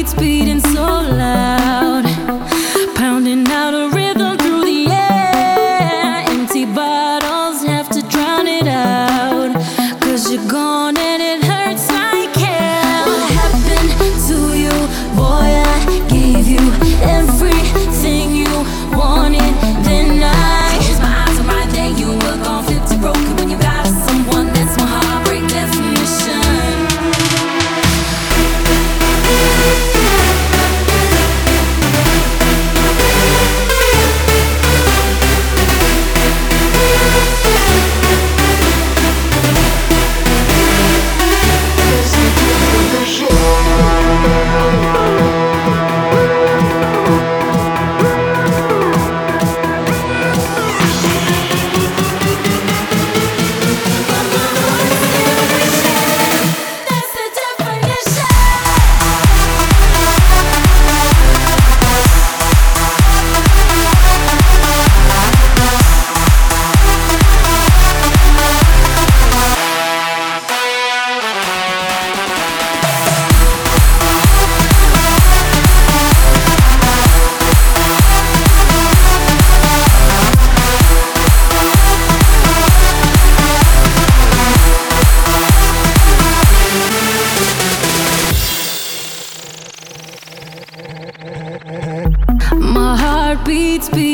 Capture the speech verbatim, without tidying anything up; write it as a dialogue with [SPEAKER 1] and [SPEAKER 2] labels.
[SPEAKER 1] beats beating so loud, pounding out a rhythm through the air. Empty bottles have to drown it out, 'cause you're gone and it hurts like hell. What happened to you, boy? I gave you everything you wanted. Then I closed my eyes and right there you were gone, flipped to broken. When you got someone, that's my heartbreak definition. My heart beats, beats